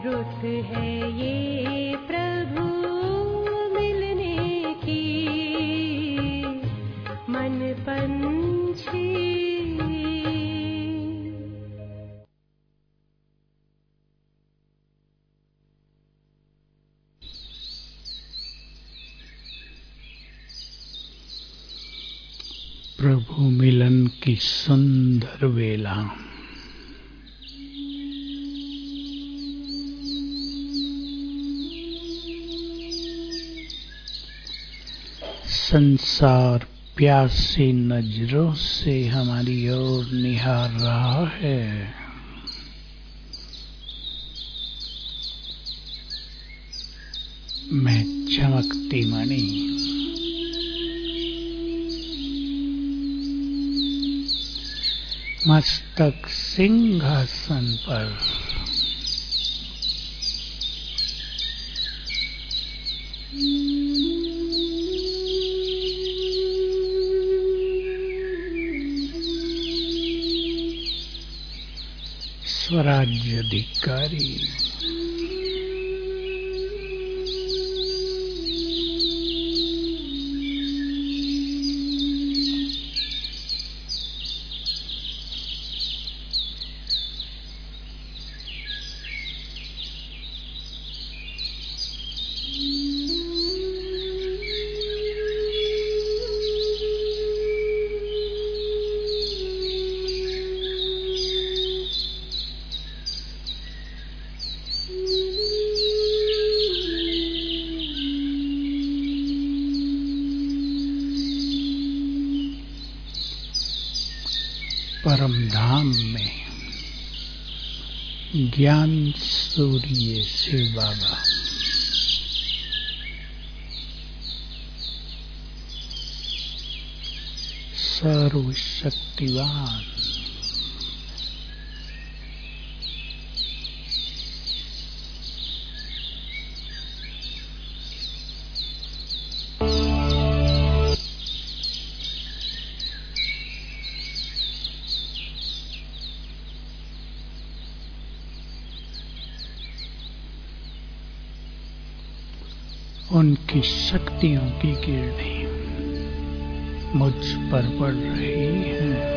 रुत है ये प्रभु मिलने की, मन पंछी। प्रभु मिलन की सुंदर वेला, संसार प्यासी नजरों से हमारी ओर निहार रहा है। मैं चमकती मणि, मस्तक सिंहासन पर, स्वराज्य अधिकारी। परम धाम में ज्ञान सूर्य शिव बाबा, सर्वशक्तिवान, उनकी शक्तियों की किरणें मुझ पर पड़ रही हैं।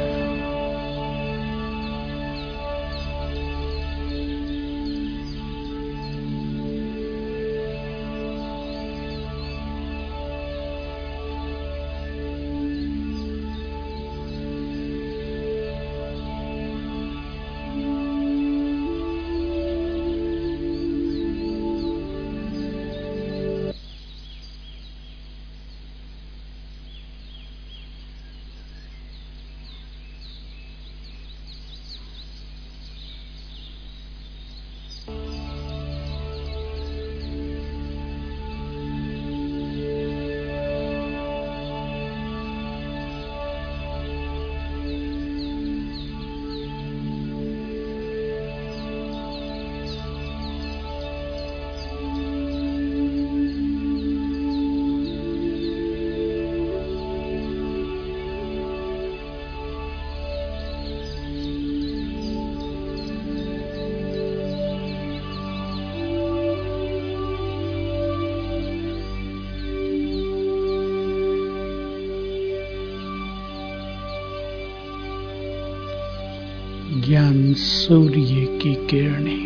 ज्ञान सूर्य की किरणें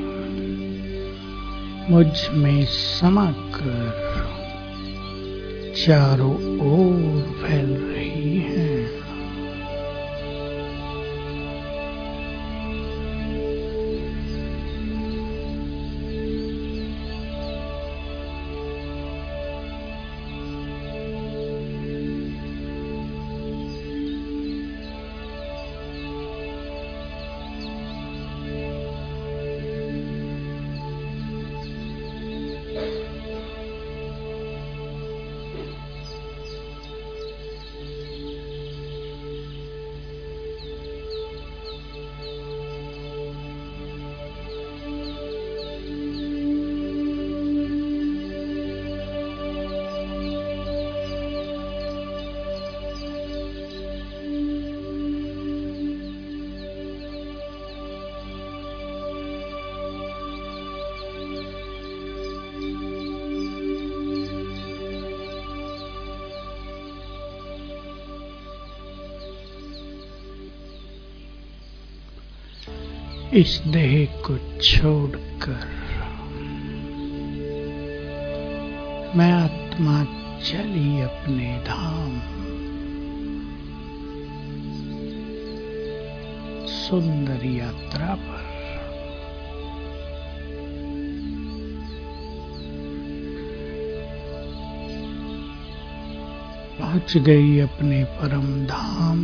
मुझ में समाकर चारों ओर फैल रही हैं। इस देह को छोड़कर मैं आत्मा चली अपने धाम, सुंदर यात्रा पर। पहुंच गई अपने परम धाम।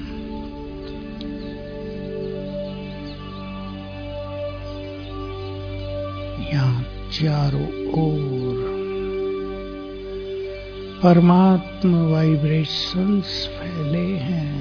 यहाँ चारों ओर परमात्मा वाइब्रेशंस फैले हैं।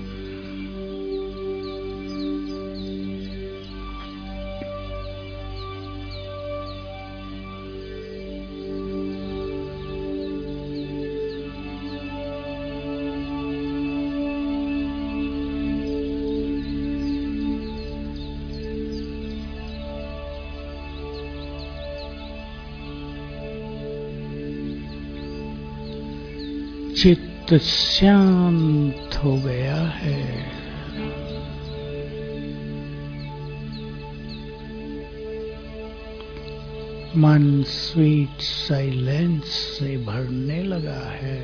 चित्त शांत हो गया है। मन स्वीट साइलेंस से भरने लगा है।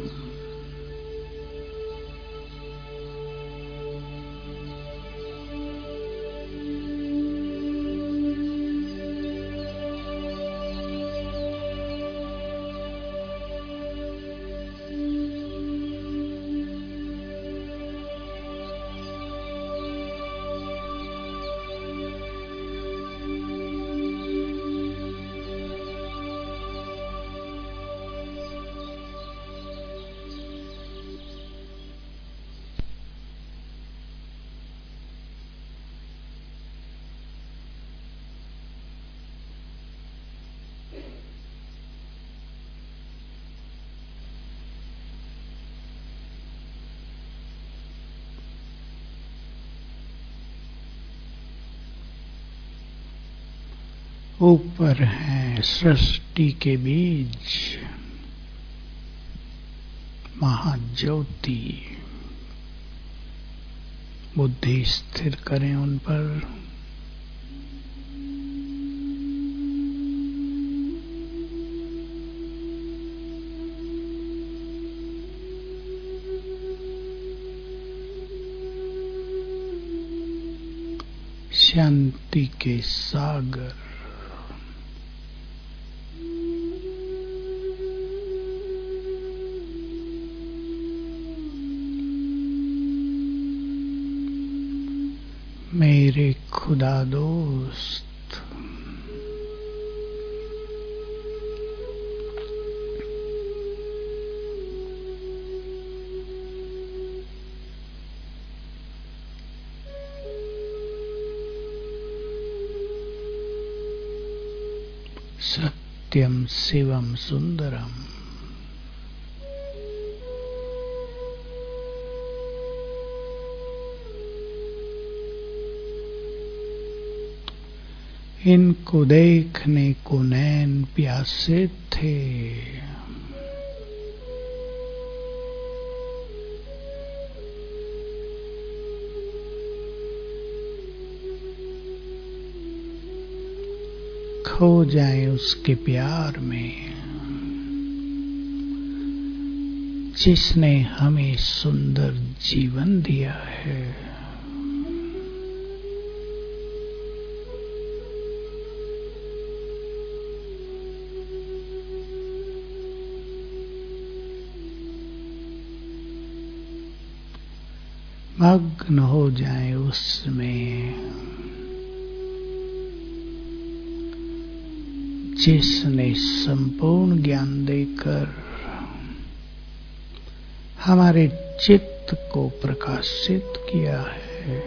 ऊपर है सृष्टि के बीज महाज्योति। बुद्धि स्थिर करें उन पर। शांति के सागर मेरे खुदा दोस्त, सत्यम शिवम सुंदरम। इनको देखने को नैन प्यासे थे। खो जाएं उसके प्यार में जिसने हमें सुंदर जीवन दिया है। मग्न हो जाएं उसमें जिसने संपूर्ण ज्ञान देकर हमारे चित्त को प्रकाशित किया है।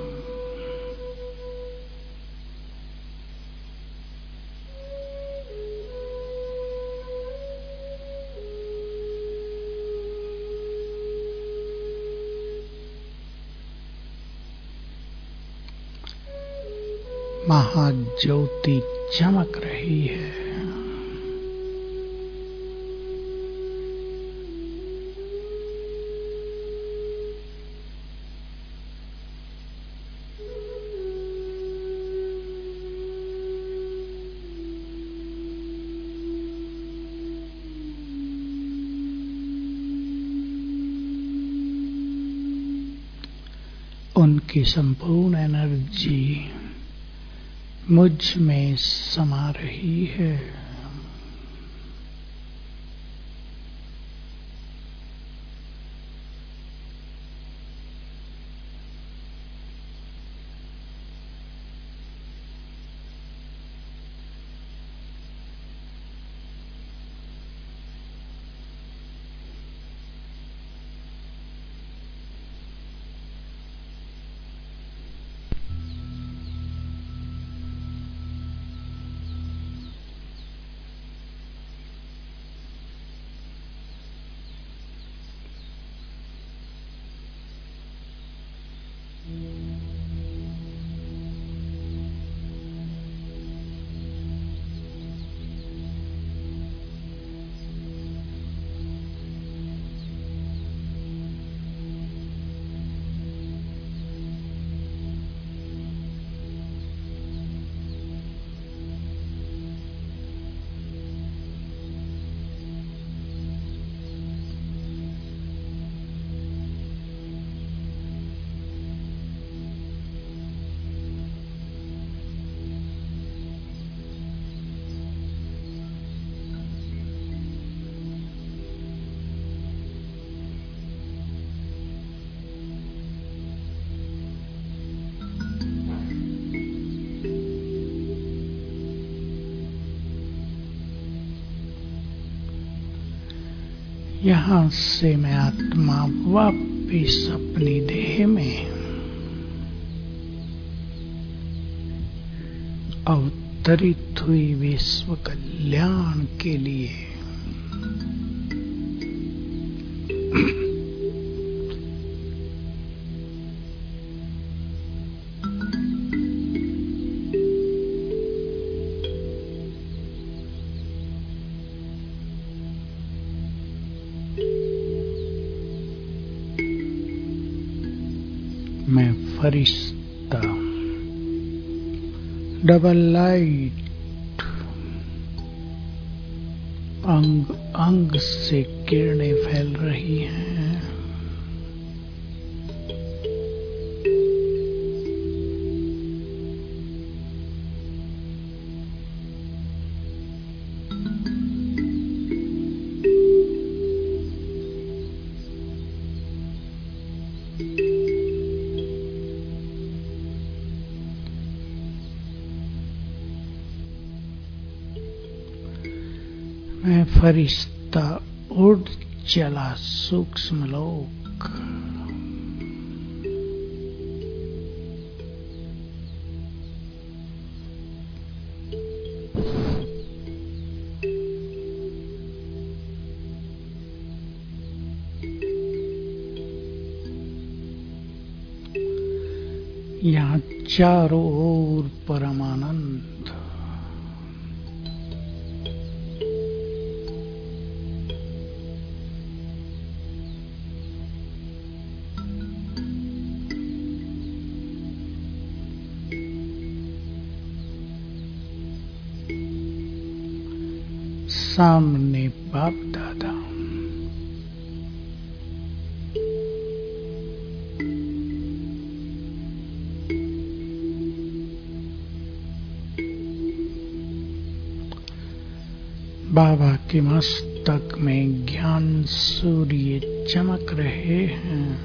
महाज्योति चमक रही है। की संपूर्ण एनर्जी मुझ में समा रही है। यहाँ से मैं आत्मा वापिस अपनी देह में अवतरित हुई विश्व कल्याण के लिए मैं फरिश्ता डबल लाइट अंग अंग से किरणें फैल रही हैं। मैं फरिश्ता उड़ चला सूक्ष्म लोक यहाँ चारों ओर परमानंद सामने बाप दादा बाबा के मस्तक में ज्ञान सूर्य चमक रहे हैं।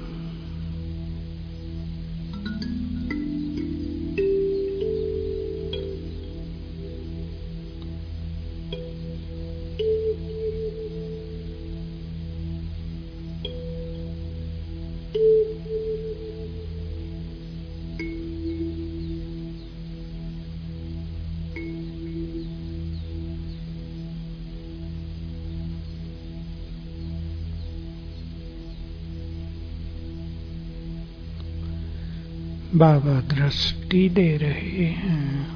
बाबा दृष्टि दे रहे हैं।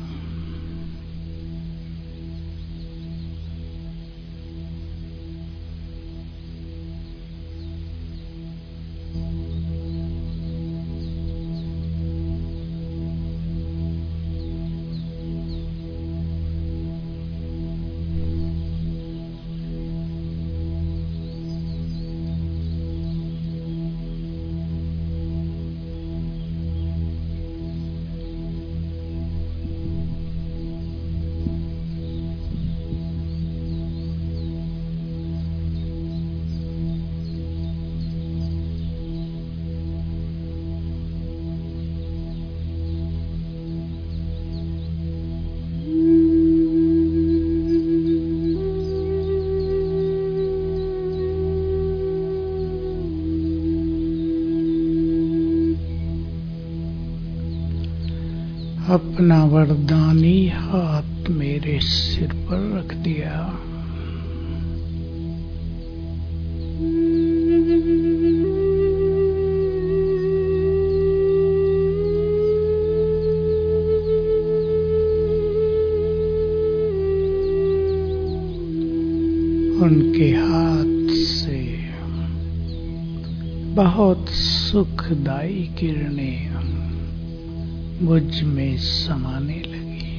अपना वरदानी हाथ मेरे सिर पर रख दिया। उनके हाथ से बहुत सुखदायी किरणें मुझ में समाने लगी।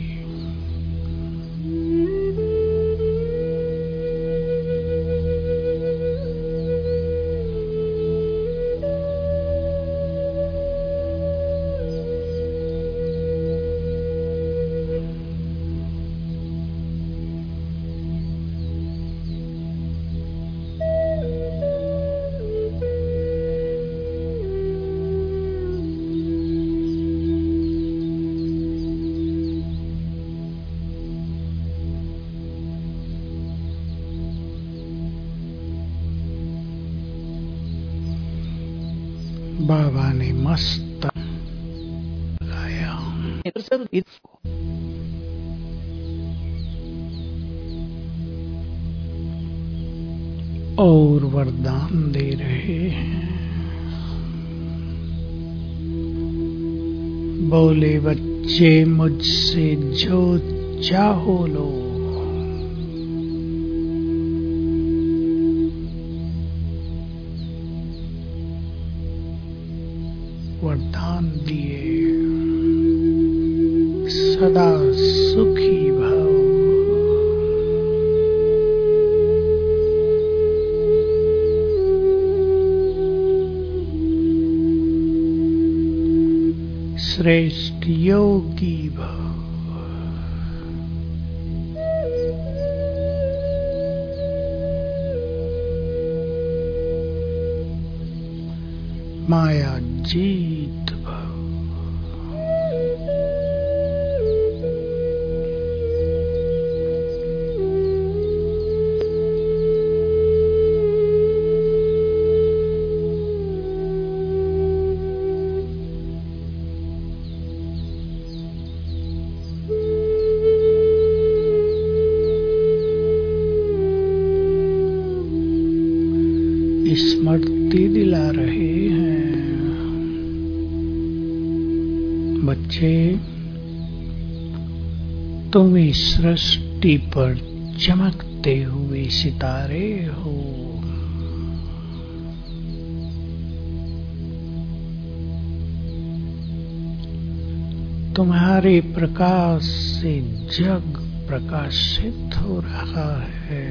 बाबा ने मस्त लगाया और वरदान दे रहे हैं। बोले बच्चे मुझसे जो चाहो लो, वरदान दिए सदा सुखी भव। श्रेष्ठ योगी भव। माया जीत भव। स्मृति दिला रहे हैं बच्चे, तुम इस सृष्टि पर चमकते हुए सितारे हो। तुम्हारे प्रकाश से जग प्रकाशित हो रहा है।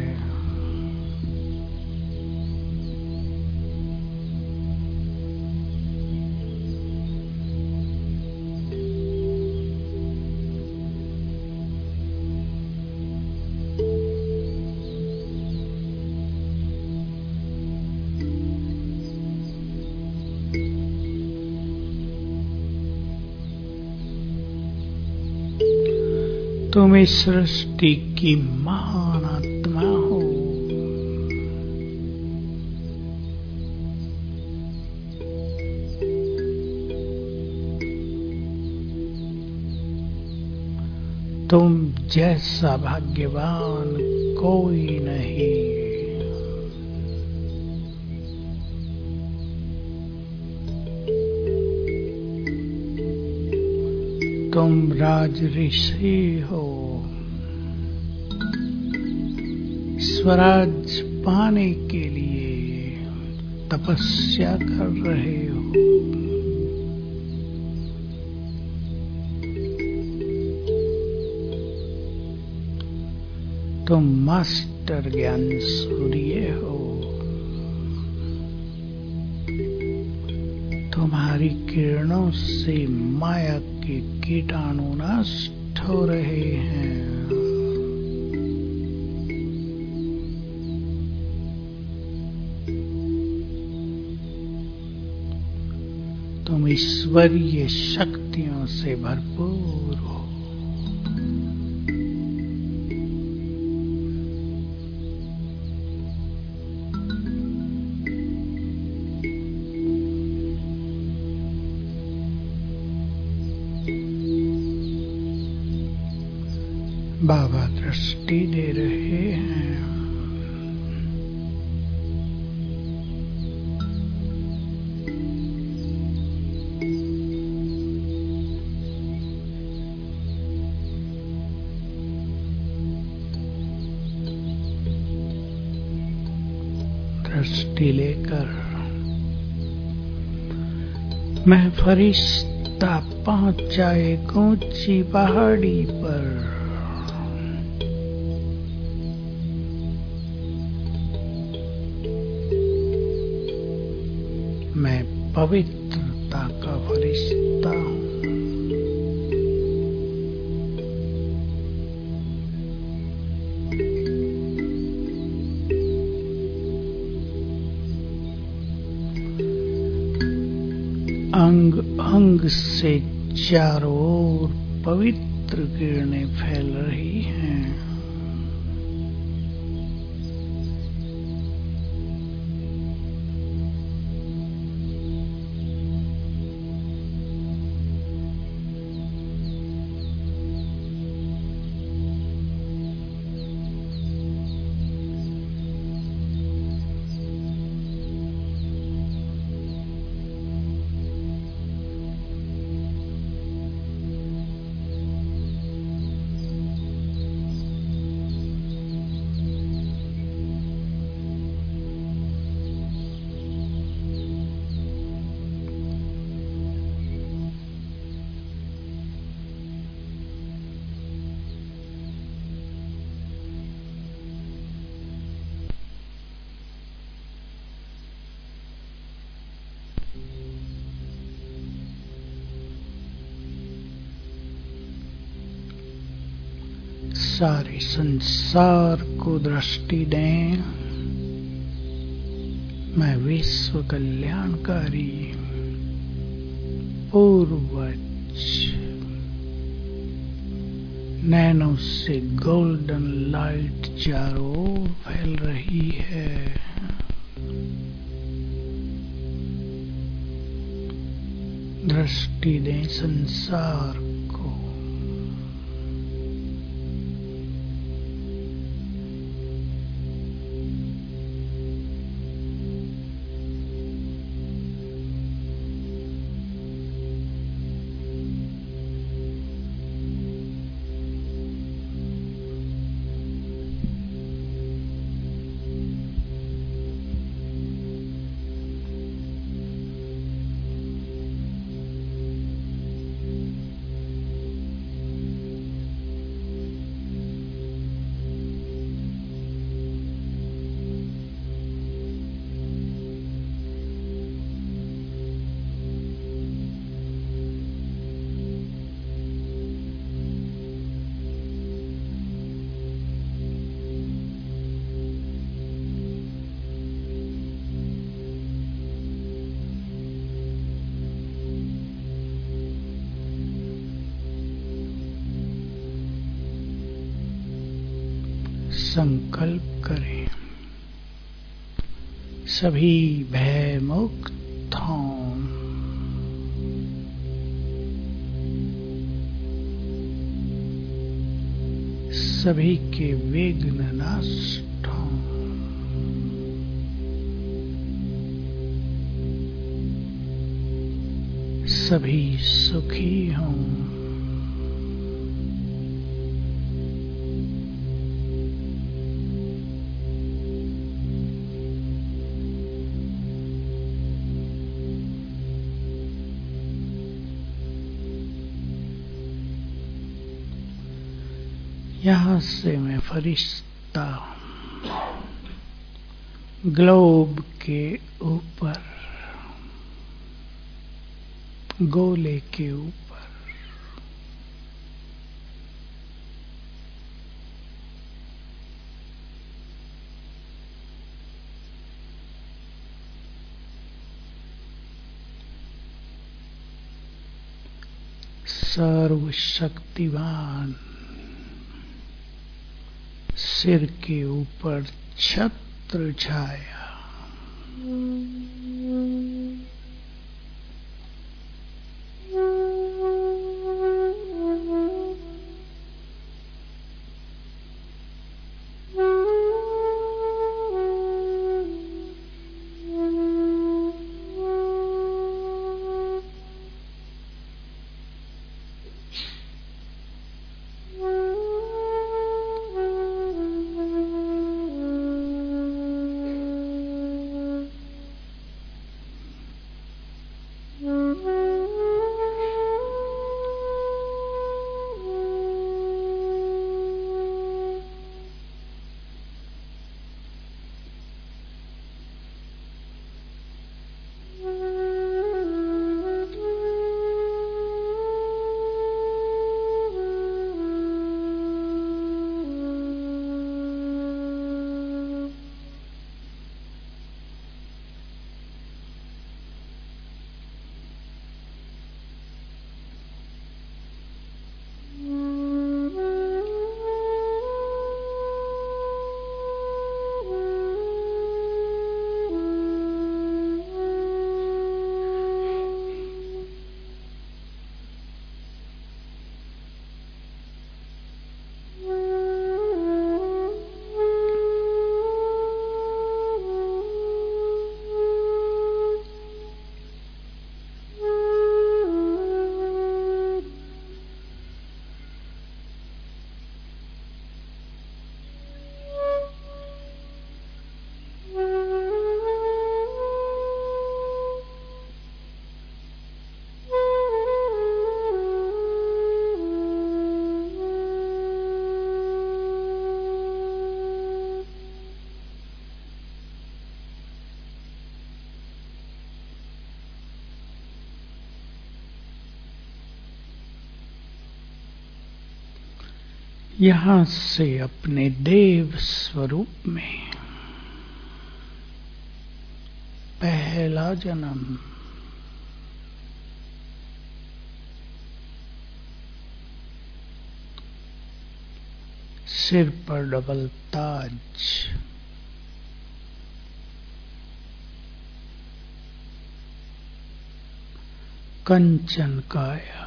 तुम इस सृष्टि की महान आत्मा हो। तुम जैसा भाग्यवान कोई नहीं। तुम राज ऋषि हो। स्वराज पाने के लिए तपस्या कर रहे हो। तुम मास्टर ज्ञान सूर्य हो। तुम्हारी किरणों से माया के कीटाणु नष्ट हो रहे हैं। तुम ईश्वरीय शक्तियों से भरपूर हो। बाबा दृष्टि दे रहे हैं। दृष्टि लेकर मैं फरिश्ता पहुंचा एक ऊंची पहाड़ी पर। मैं पवित्रता का फरिश्ता हूं। अंग अंग से चारों ओर पवित्र किरणें फैल रही हैं। सारे संसार को दृष्टि दें। मैं विश्व कल्याणकारी पूर्वज नैनो से गोल्डन लाइट चारों ओर फैल रही है। दृष्टि दें संसार को। संकल्प करें सभी भय मुक्त हों। सभी के विघ्न नष्ट हों। सभी सुखी हों। यहाँ से मैं फरिश्ता ग्लोब के ऊपर, गोले के ऊपर सर्वशक्तिमान सिर के ऊपर छत्र छाया। यहाँ से अपने देव स्वरूप में पहला जन्म, सिर पर डबल ताज, कंचन काया,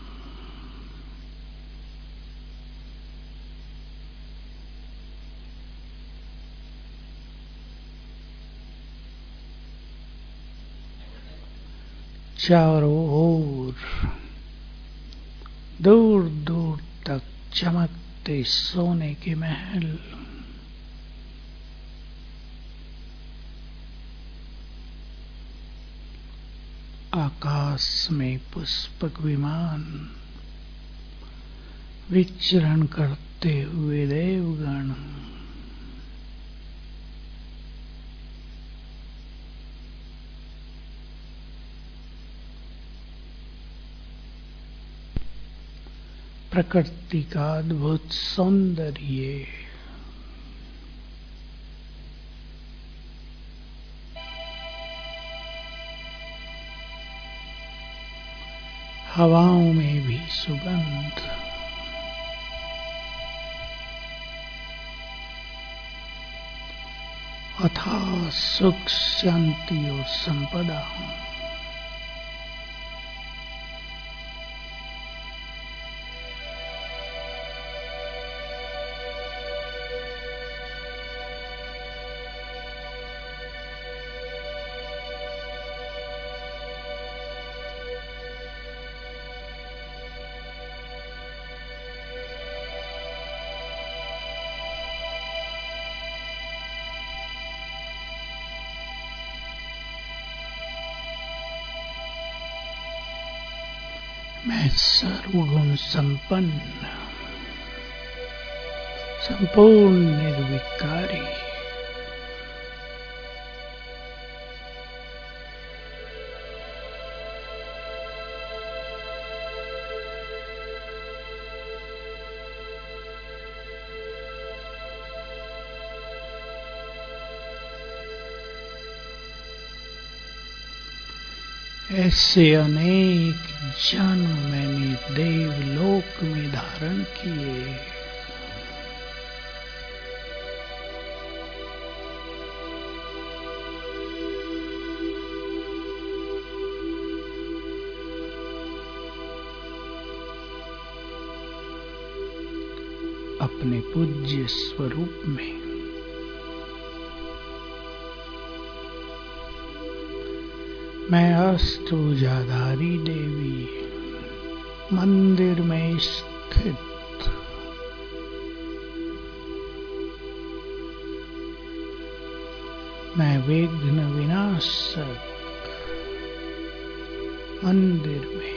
चारों ओर दूर दूर तक चमकते सोने के महल, आकाश में पुष्पक विमान, विचरण करते हुए देवगण, प्रकृति का अद्भुत सौंदर्य, हवाओं में भी सुगंध, अथाह सुख, शांति और संपदा। मैं सर्वगुण संपन्न, संपूर्ण निर्विकारी, ऐसे अनेक जन्म मैंने देवलोक में धारण किए। अपने पूज्य स्वरूप में मैं अष्टभुजाधारी देवी मंदिर में स्थित मैं विघ्न विनाशक मंदिर में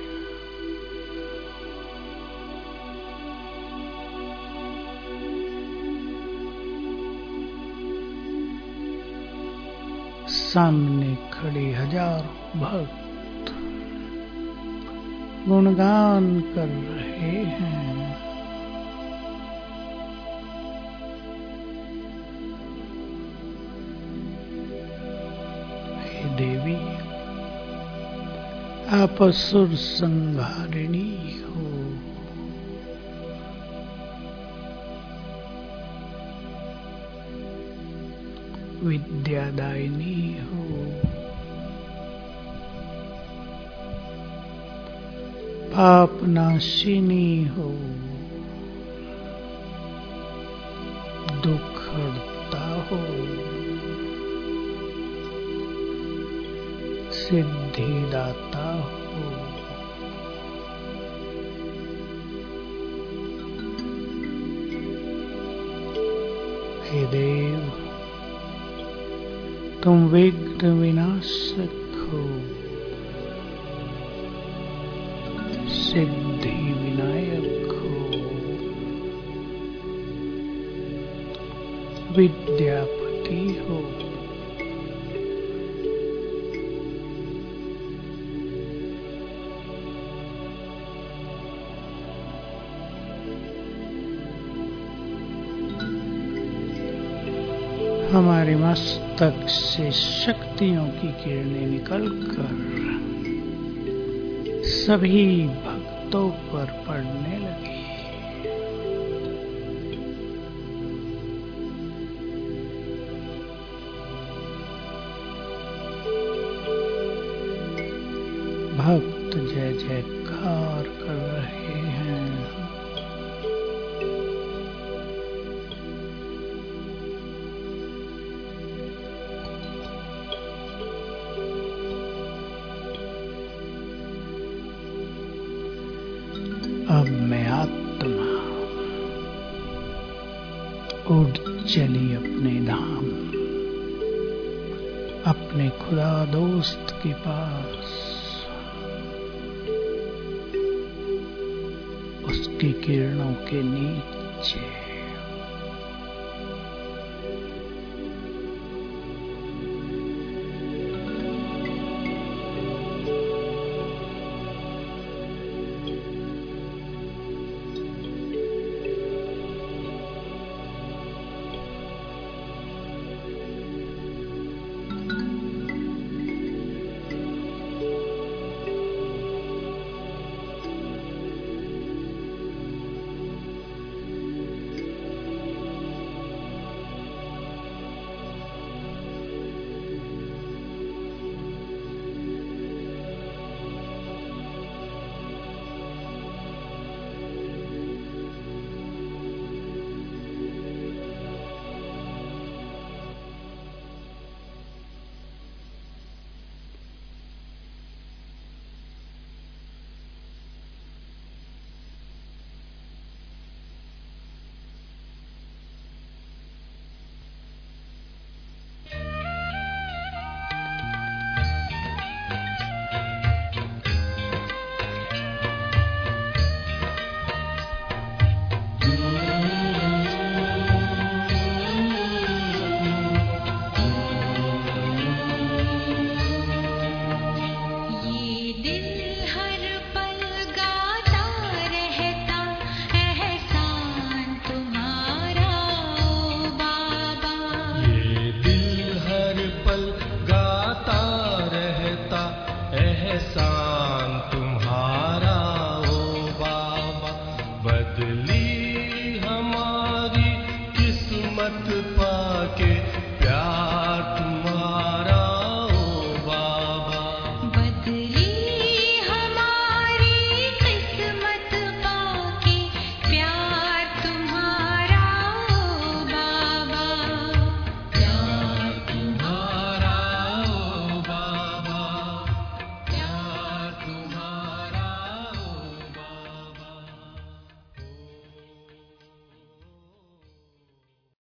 सामने खड़े हजारों भक्त गुणगान कर रहे हैं। हे देवी, आप असुर संहारिणी हो। विद्यादायिनी हो, पापनाशिनी हो, दुख हरता हो, सिद्धिदाता हो। हे देव, तुम विघ्न विनाशक हो, सिद्धि विनायक हो, विद्यापति हो। हमारे मस्तक से शक्तियों की किरणें निकलकर सभी भक्तों पर पड़ने लगी। भक्त जय जयकार कर रहे हैं। अब मैं आत्मा उड़ चली अपने धाम, अपने खुदा दोस्त के पास, उसकी किरणों के नीचे। बदली हमारी किस्मत।